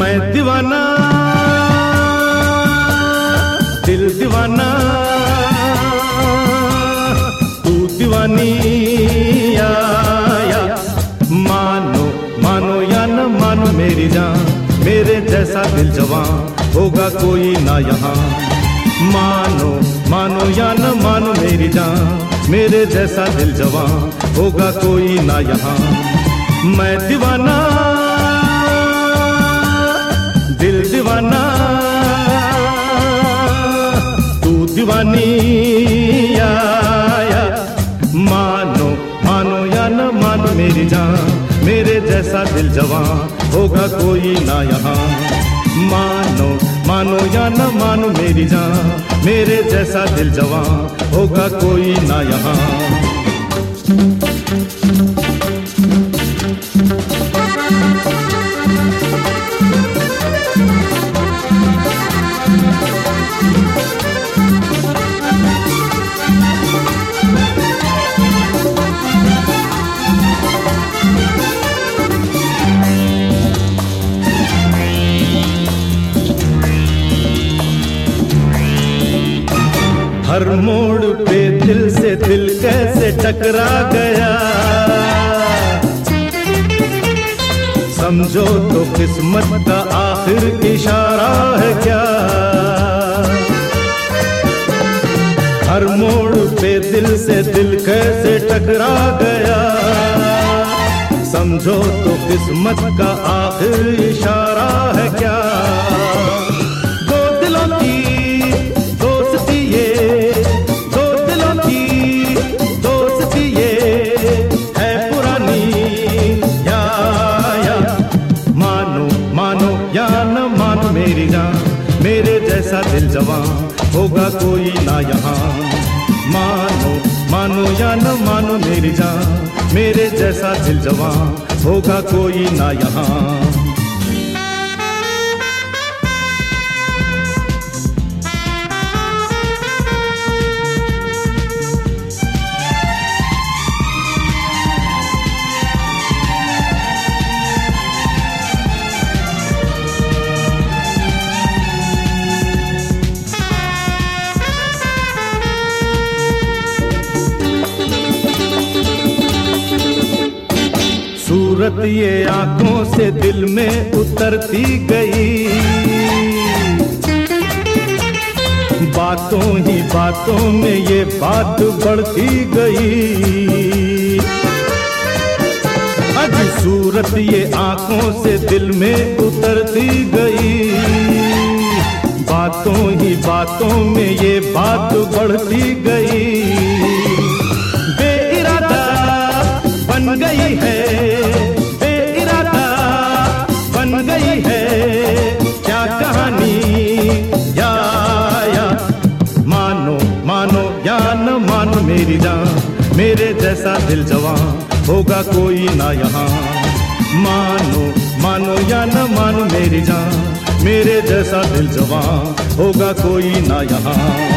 मैं दीवाना दिल दीवाना तू दीवानी या मानो मानो या न मानो मेरी जान मेरे जैसा दिल जवान होगा कोई ना यहाँ। मानो मानो या न मानो मेरी जान मेरे जैसा दिल जवान होगा कोई ना यहाँ। मैं दीवाना दिल दीवाना तू दीवानी या मानो मानो या न मानो मेरी जान मेरे जैसा दिल जवान होगा कोई ना यहाँ। मानो मानो या न मानो मेरी जान मेरे जैसा दिल जवान होगा कोई ना यहाँ। हर मोड़ पे दिल से दिल कैसे टकरा गया समझो तो किस्मत का आखिर इशारा है क्या। हर मोड़ पे दिल से दिल कैसे टकरा गया समझो तो किस्मत का आखिर इशारा है क्या। दो दिलों की दोस्ती ये दो दिलों की दोस्ती ये है पुरानी या मानो मानो या न मानो मेरी जान मेरे जैसा दिल जवान होगा कोई ना यहाँ। मानो मानो या न मानो मेरी जान मेरे जैसा दिल जवान होगा कोई ना यहाँ। सूरत ये आंखों से दिल में उतरती गई बातों ही बातों में ये बात बढ़ती गई। आज सूरत ये आंखों से दिल में उतरती गई बातों ही बातों में ये बात बढ़ती गई। बेइरादा बन गई है बेइरादा बन गई है क्या कहानी या मानो मानो या न मानो मेरी जान मेरे जैसा दिल जवान होगा कोई ना यहाँ। मानो मानो या न मानो मेरी जान मेरे जैसा दिल जवान होगा कोई ना यहाँ।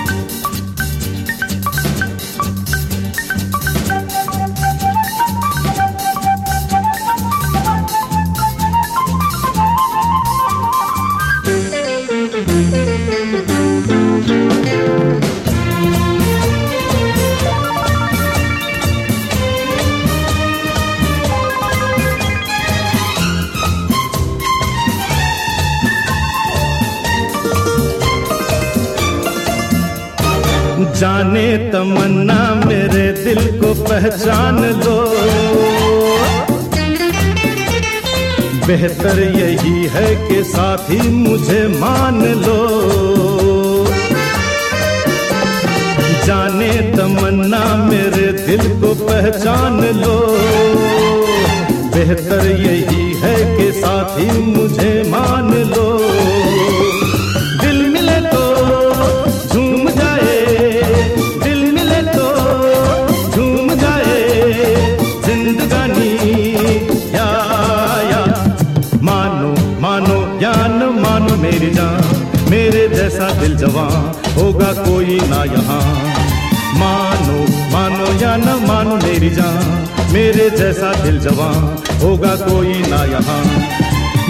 जाने तमन्ना मेरे दिल को पहचान लो बेहतर यही है कि साथी मुझे मान लो। जाने तमन्ना मेरे दिल को पहचान लो बेहतर यही है कि साथी मुझे मान लो। दिल मिले तो झूम जाए दिल मिले तो झूम जाए जिंदगानी या मानो मानो या न मानो मेरी जान मेरे जैसा दिल जवान होगा कोई ना यहाँ। मानो मानो या न मानो मेरी जान मेरे जैसा दिल जवान होगा कोई ना यहाँ।